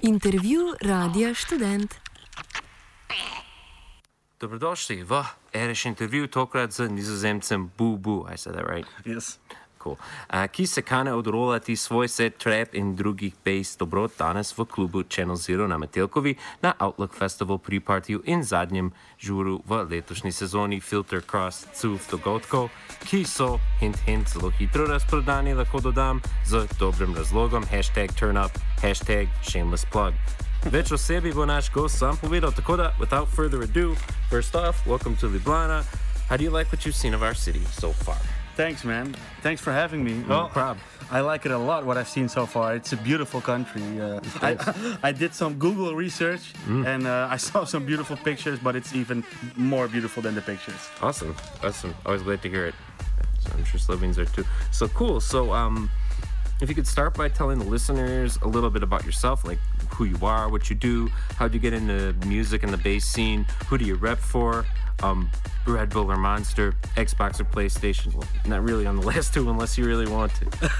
Intervju Radia Študent. Dobrodošli v Ereš intervju, tokrat z Nizozemcem Bubu. I said that right? Yes. Cool. Ki se kane odrolati svoj set trap in drugih bass dobrot danes v klubu Channel Zero na Metelkovi na Outlook Festival pre-partiju in zadnjem žuru v letošnji sezoni Filter Cross CUF dogodkov, ki so, hint, zelo hitro razprodani, lahko dodam, z dobrim razlogom, #turnup, #shameless plug. Več o sebi bo naš gost sam povedal, tako da, without further ado, first off, welcome to Ljubljana. How do you like what you've seen of our city so far? Thanks, man. Thanks for having me. No problem. I like it a lot, what I've seen so far. It's a beautiful country. I did some Google research and I saw some beautiful pictures, but it's even more beautiful than the pictures. Awesome. Always glad to hear it. So I'm sure Slovenes are too. So cool. So, if you could start by telling the listeners a little bit about yourself, like who you are, what you do, how'd you get into music and the bass scene, who do you rep for, Red Bull or Monster, Xbox or PlayStation? Well, not really on the last two unless you really want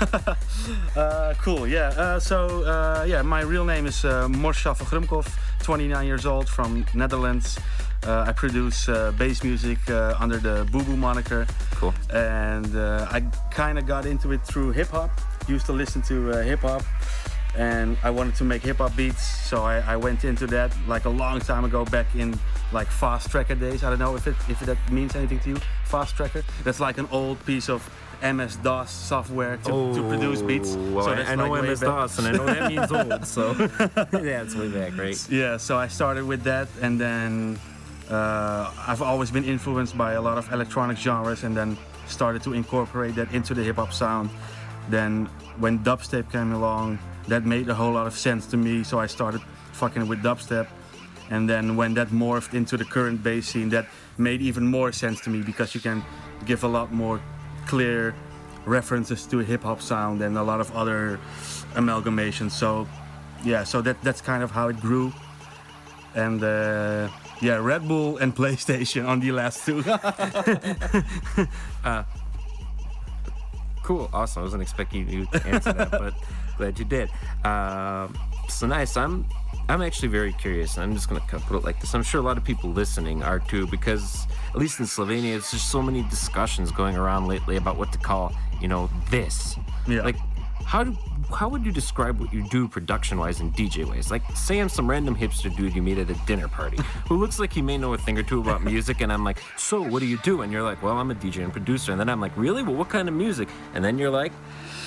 to. Cool, yeah. My real name is Morsha van Grumkov, 29 years old, from Netherlands. I produce bass music under the Bubu moniker. Cool. And I kind of got into it through hip-hop. Used to listen to hip-hop. And I wanted to make hip-hop beats, so I went into that like a long time ago, back in like Fast Tracker days. I don't know if that means anything to you, Fast Tracker. That's like an old piece of MS-DOS software to produce beats. Well, so I know MS-DOS, and I know that means old, so yeah, it's way back, right? Yeah, so I started with that, and then I've always been influenced by a lot of electronic genres, and then started to incorporate that into the hip-hop sound. Then when dubstep came along, that made a whole lot of sense to me, so I started fucking with dubstep. And then when that morphed into the current bass scene, that made even more sense to me, because you can give a lot more clear references to a hip-hop sound and a lot of other amalgamations. So yeah, so that's kind of how it grew. And Red Bull and PlayStation on the last two. Cool, awesome. I wasn't expecting you to answer that, but glad you did. So nice. I'm actually very curious. I'm just gonna put it like this. I'm sure a lot of people listening are too, because at least in Slovenia, there's just so many discussions going around lately about what to call, this. Yeah. Like, how would you describe what you do production-wise and DJ-wise? Like, say I'm some random hipster dude you meet at a dinner party who looks like he may know a thing or two about music, and I'm like, so what do you do? And you're like, well, I'm a DJ and producer. And then I'm like, really? Well, what kind of music? And then you're like...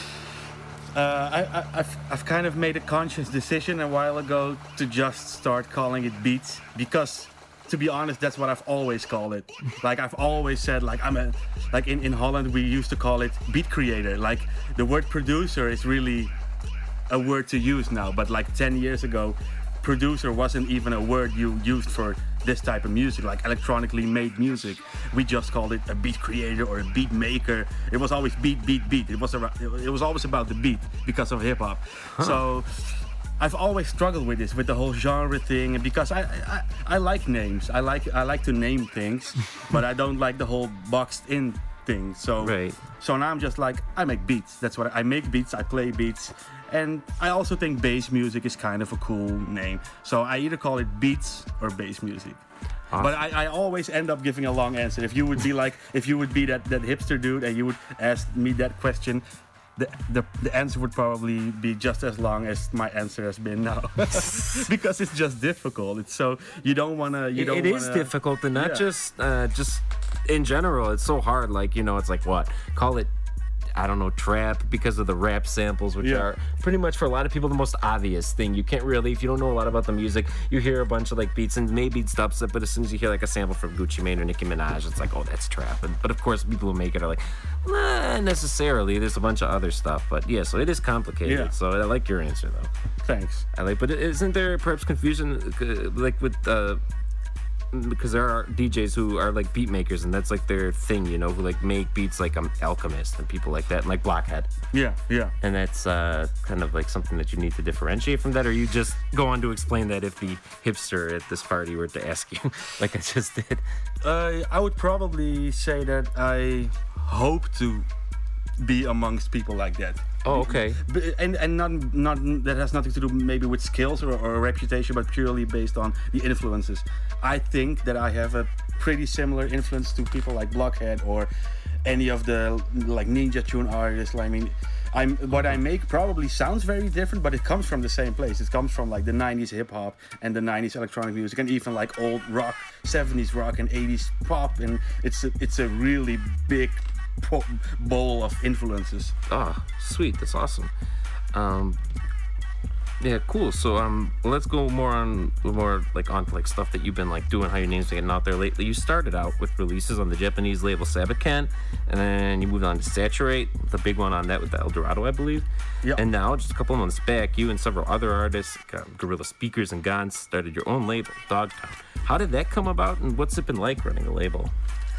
I've kind of made a conscious decision a while ago to just start calling it beats, because, to be honest, that's what I've always called it. Like, I've always said, like, in Holland we used to call it beat creator. Like, the word producer is really a word to use now, but like 10 years ago, producer wasn't even a word you used for this type of music, like electronically made music. We just called it a beat creator or a beat maker. It was always beat. It was always about the beat because of hip hop. Huh. So I've always struggled with this, with the whole genre thing, because I like names. I like to name things, but I don't like the whole boxed in thing. So right. So now I'm just like, I make beats. That's what I make beats. I play beats. And I also think bass music is kind of a cool name. So I either call it beats or bass music. Awesome. But I always end up giving a long answer. If you would be that hipster dude and you would ask me that question, the answer would probably be just as long as my answer has been now. Because it's just difficult. It's so you don't want to. It is difficult, and not just in general. It's so hard. Like, it's like what? Call it, I don't know, trap, because of the rap samples, which are pretty much for a lot of people the most obvious thing. You can't really, if you don't know a lot about the music, you hear a bunch of like beats and maybe it's dubstep, but as soon as you hear like a sample from Gucci Mane or Nicki Minaj, it's like, oh, that's trap. But of course, people who make it are like, not necessarily. There's a bunch of other stuff, but yeah, so it is complicated. Yeah. So I like your answer though. Thanks. But isn't there perhaps confusion like with because there are DJs who are like beat makers, and that's like their thing, who like make beats, like Alchemist and people like that, and like Blockhead. Yeah. And that's kind of like something that you need to differentiate from that, or you just go on to explain that if the hipster at this party were to ask you, like I just did. I would probably say that I hope to be amongst people like that. Oh, okay. And not that has nothing to do maybe with skills or a reputation, but purely based on the influences. I think that I have a pretty similar influence to people like Blockhead or any of the like Ninja Tune artists. I mean, what I make probably sounds very different, but it comes from the same place. It comes from like the 90s hip hop and the 90s electronic music, and even like old rock, 70s rock and 80s pop, and it's a really big bowl of influences. Ah, sweet. That's awesome. Yeah, cool. So let's go more like onto like stuff that you've been like doing, how your name's been getting out there lately. You started out with releases on the Japanese label Sabakan, and then you moved on to Saturate, the big one on that with the Eldorado, I believe. Yeah. And now, just a couple of months back, you and several other artists, Guerrilla Speakers and Gons, started your own label, Dogtown. How did that come about, and what's it been like running a label?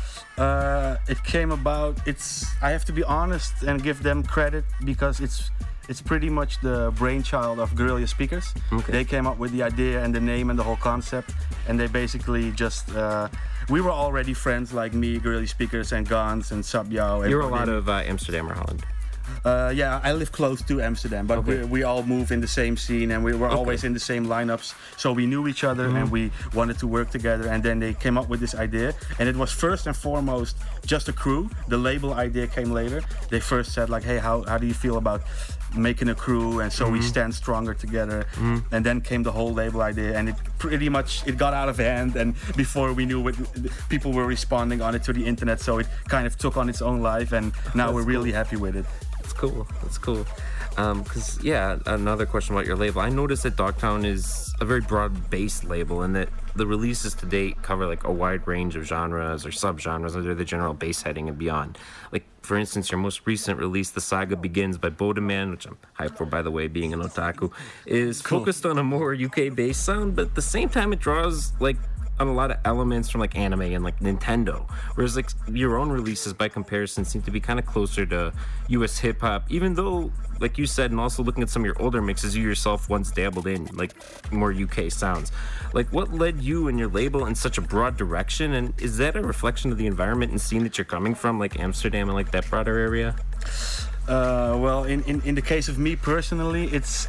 It came about. I have to be honest and give them credit because it's pretty much the brainchild of Guerrilla Speakers. Okay. They came up with the idea and the name and the whole concept, and they basically just we were already friends, like me, Guerrilla Speakers, and Gons and Sabyao. You're a lot of Amsterdam or Holland. Yeah, I live close to Amsterdam, but Okay. we all move in the same scene, and we were always in the same lineups, so we knew each other and we wanted to work together. And then they came up with this idea, and it was first and foremost just a crew. The label idea came later. They first said like, hey, how do you feel about making a crew? And so we stand stronger together. And then came the whole label idea, and it pretty much it got out of hand, and before we knew it, people were responding on it to the internet, so it kind of took on its own life, and now we're really happy with it. That's cool. Because, another question about your label. I noticed that Dogtown is a very broad-based label, and that the releases to date cover like a wide range of genres or subgenres under the general bass heading and beyond. Like, for instance, your most recent release, The Saga Begins by Bodeman, which I'm hyped for, by the way, being an otaku, is focused on a more UK-based sound, but at the same time it draws like on a lot of elements from like anime and like Nintendo, whereas like your own releases by comparison seem to be kind of closer to US hip hop, even though like you said, and also looking at some of your older mixes, you yourself once dabbled in like more UK sounds. Like, what led you and your label in such a broad direction, and is that a reflection of the environment and scene that you're coming from, like Amsterdam and like that broader area? Well, in the case of me personally,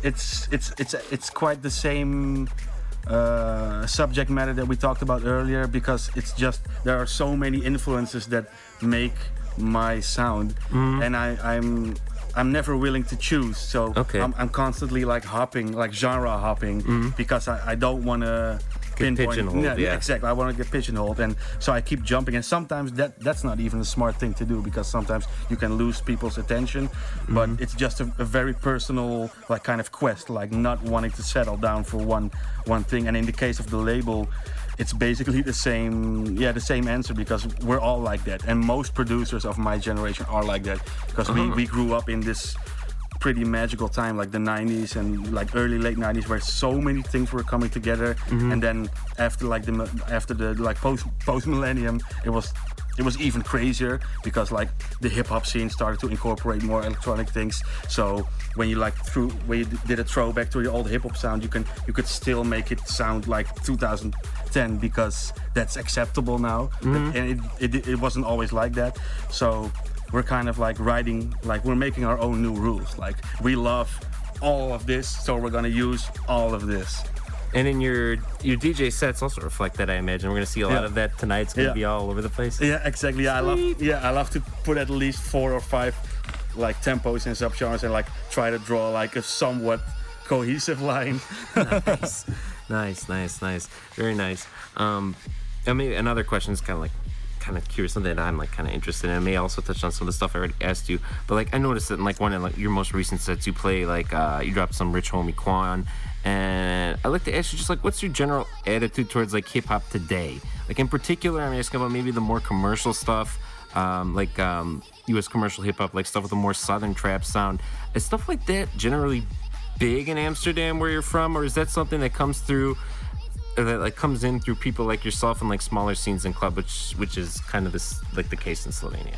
it's quite the same subject matter that we talked about earlier, because it's just there are so many influences that make my sound, and I'm never willing to choose. So I'm constantly like hopping, like genre hopping, because I don't want to pigeonholed. Yeah, exactly. I want to get pigeonholed, and so I keep jumping. And sometimes that's not even a smart thing to do, because sometimes you can lose people's attention. But it's just a very personal, like, kind of quest, like not wanting to settle down for one thing. And in the case of the label, it's basically the same answer, because we're all like that, and most producers of my generation are like that, because we grew up in this pretty magical time, like the 90s and like early late 90s, where so many things were coming together. And then after the post millennium, it was even crazier, because like the hip hop scene started to incorporate more electronic things. So when you did a throwback to your old hip hop sound, you could still make it sound like 2010, because that's acceptable now. And it wasn't always like that. So we're kind of like we're making our own new rules. Like, we love all of this, so we're gonna use all of this. And in your DJ sets also reflect that, I imagine. We're gonna see a lot of that tonight. It's gonna be all over the place. Yeah, exactly. I love to put at least 4 or 5 like tempos and subgenres, and like try to draw like a somewhat cohesive line. Nice. Very nice. I mean, another question is kind of curious, something that I'm like kind of interested in. I may also touch on some of the stuff I already asked you, but like I noticed that in like one of like your most recent sets, you play like you dropped some Rich Homie Quan, and I'd like to ask you just like, what's your general attitude towards like hip hop today? Like, in particular, I'm asking about maybe the more commercial stuff, like U.S. commercial hip hop, like stuff with a more southern trap sound. Is stuff like that generally big in Amsterdam, where you're from, or is that something that comes through? That like comes in through people like yourself and like smaller scenes and club, which is kind of this like the case in Slovenia.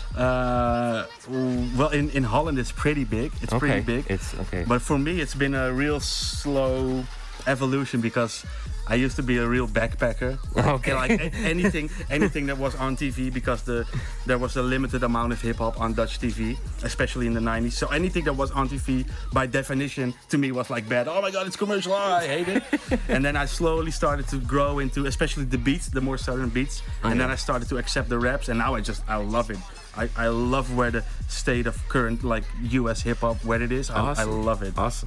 Well, in Holland it's pretty big. It's pretty big. It's okay. But for me, it's been a real slow evolution, because I used to be a real backpacker. Okay. Anything that was on TV, because there was a limited amount of hip hop on Dutch TV, especially in the 90s. So anything that was on TV, by definition, to me was like bad. Oh my God, it's commercial. Oh, I hate it. And then I slowly started to grow into, especially the beats, the more southern beats. And then I started to accept the raps, and now I love it. I love where the state of current like US hip hop, where it is. I love it. Awesome.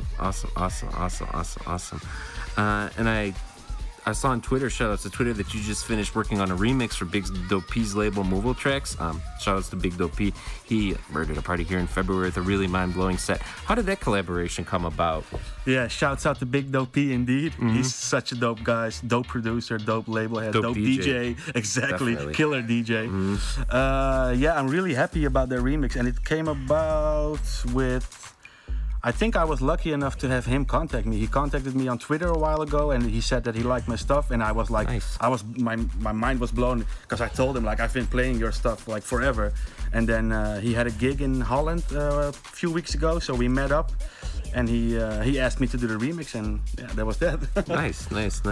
And I saw on Twitter, shout-outs to Twitter, that you just finished working on a remix for Big Dope P's label Mobile Tracks. Shout-outs to Big Dope P. He murdered a party here in February with a really mind-blowing set. How did that collaboration come about? Yeah, shouts out to Big Dope P indeed. He's such a dope guy, dope producer, dope label head, dope DJ. Exactly, definitely. Killer DJ. Yeah, I'm really happy about the remix, and it came about with... I think I was lucky enough to have him contact me. He contacted me on Twitter a while ago, and he said that he liked my stuff, and I was like, nice. My mind was blown, because I told him like, I've been playing your stuff like forever. And then he had a gig in Holland a few weeks ago, so we met up, and he asked me to do the remix, and yeah, that was that. Nice.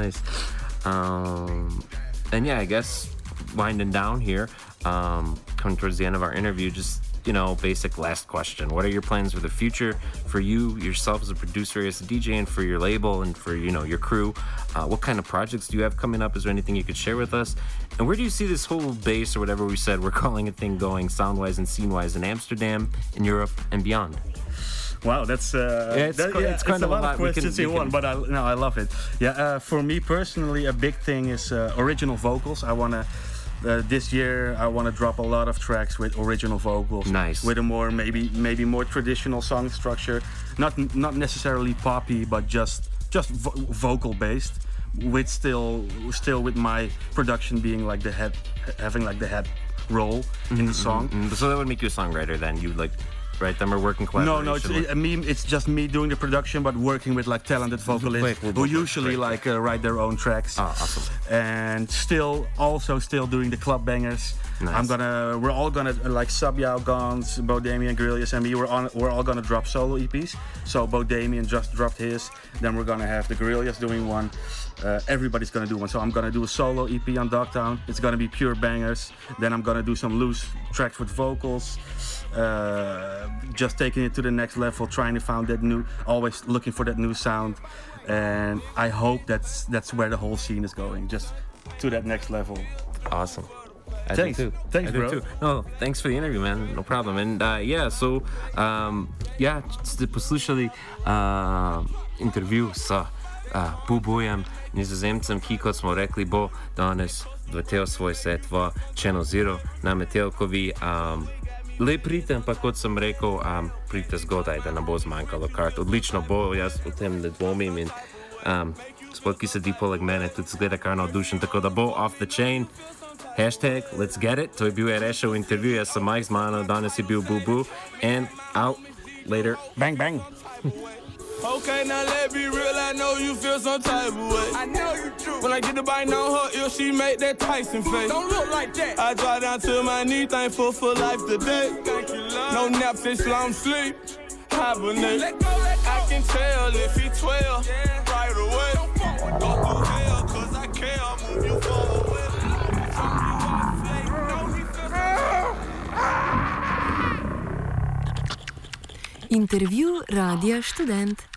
And yeah, I guess winding down here, coming towards the end of our interview, just basic last question. What are your plans for the future, for you, yourself as a producer, as a DJ, and for your label, and for, your crew? What kind of projects do you have coming up? Is there anything you could share with us? And where do you see this whole bass, or whatever we said we're calling it, thing going, sound-wise and scene-wise, in Amsterdam, in Europe, and beyond? Wow, it's kind of a lot of questions in one, but I love it. Yeah, for me personally, a big thing is original vocals. I want to... this year I want to drop a lot of tracks with original vocals. Nice. With a more maybe more traditional song structure, not necessarily poppy, but just vocal based, with still with my production being like the head, having like the head role in the song. So that would make you a songwriter then? You like write them or work in collaboration? No, it's just me doing the production, but working with like talented vocalists who usually write their own tracks. Oh, awesome. And still doing the club bangers. Nice. We're all gonna like Sabiao, Gons, Bo Damien, Guerrillas, and me. We're all gonna drop solo EPs. So Bo Damien just dropped his. Then we're gonna have the Guerrillas doing one. Everybody's gonna do one. So I'm gonna do a solo EP on Dogtown. It's gonna be pure bangers. Then I'm gonna do some loose tracks with vocals. Just taking it to the next level, trying to find that new, always looking for that new sound, and I hope that's where the whole scene is going, just to that next level. Awesome. Thanks, bro. Too. No, thanks for the interview, man. No problem. And ste poslušali intervju sa Bubujem, Nizozemcem, ki, kot smo rekli, bo danes vrtel svoj set v Channel Zero na Metelkovi. Lep pridite, ampak kot sem rekel, pridite zgodaj, da ne bo zmanjkalo kart. Odlično bo, jaz o tem ne dvomim, in gospod, ki sedi poleg mene, tudi zgleda kar navdušen, tako da bo off the chain. Hashtag let's get it. To je bil Erešov intervju, jaz sem Mike, z mano danes je bil Bubu, and out later. Bang, bang. Okay, now let's be real, I know you feel some type of way. I know you do. When I get the bite on her ear, she make that Tyson face. Don't look like that. I drop down to my knee, thankful for life today. Thank you, love. No naps, it's long sleep. Hibernate. Let go. I can tell if he 12 right away. Go through hell, cause I care, move you forward. Intervju Radia Študent.